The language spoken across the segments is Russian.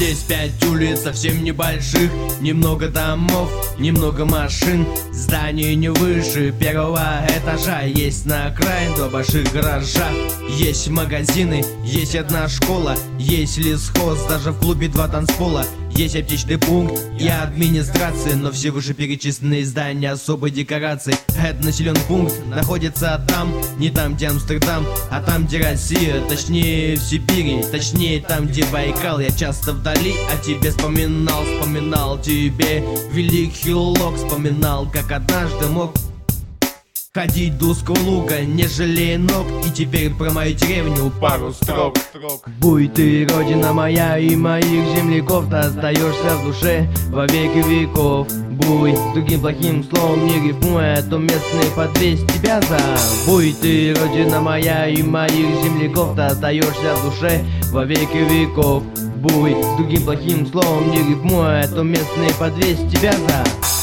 Здесь 5 улиц совсем небольших, немного домов, немного машин. Здание не выше первого этажа. Есть на окраине 2 больших гаража. Есть магазины, есть одна школа, есть лесхоз, даже в клубе 2 танцпола. Есть аптечный пункт и администрация, но все вышеперечисленные здания особой декорации. Этот населенный пункт находится там, не там, где Амстердам, а там, где Россия, точнее в Сибири, точнее там, где Байкал. Я часто вдали о тебе вспоминал тебе великий лог, вспоминал, как однажды мог ходить до узкого луга, не жалея ног. И теперь про мою деревню пару строк. Буй ты, родина моя, и моих земляков, ты остаешься в душе во веки веков. Буй, с другим плохим словом не рифмуя, то местные подвесь тебя за. Буй ты, родина моя, и моих земляков, ты остаешься в душе во веки веков. Буй, с другим плохим словом не рифмуя, то местные подвесь тебя за.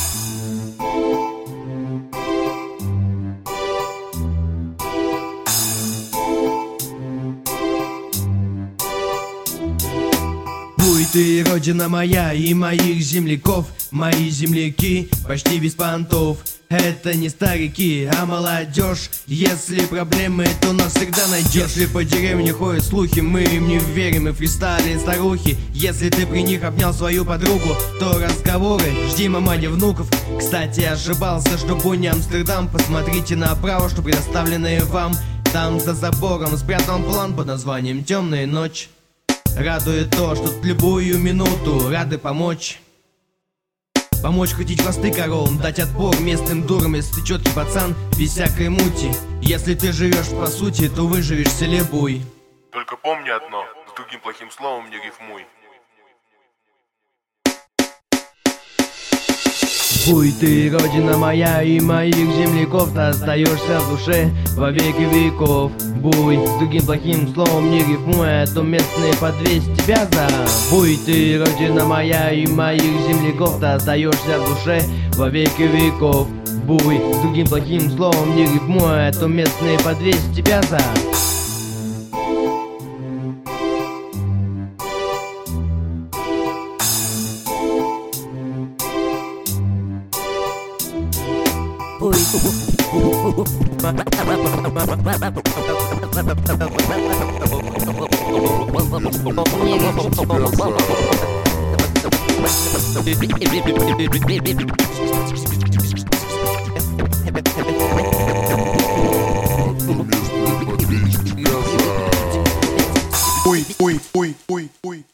Буй ты, родина моя, и моих земляков, мои земляки почти без понтов. Это не старики, а молодежь. Если проблемы, то нас всегда найдешь. Если по деревне ходят слухи, мы им не верим и фристайлим старухи. Если ты при них обнял свою подругу, то разговоры жди, мама, не внуков. Кстати, ошибался, что Буй не Амстердам. Посмотрите направо, что предоставленные вам. Там за забором спрятан план под названием «Темная ночь». Радует то, что в любую минуту рады помочь. Помочь хотеть хвосты коровам, дать отпор местным дурам, если ты четкий пацан, без всякой мути. Если ты живешь по сути, то выживешь в селе Буй. Только помни одно, с другим плохим словом не рифмуй. Буй ты, родина моя, и моих земляков, ты остаешься в душе во веки веков. Буй, с другим плохим словом не рифмуя, то местные подвесь тебя за. Буй ты, родина моя, и моих земляков, ты остаешься в душе во веки веков. Буй, с другим плохим словом не рифмуя, то местные подвесь тебя за. Буй. Ой, ой, ой, ой, ой.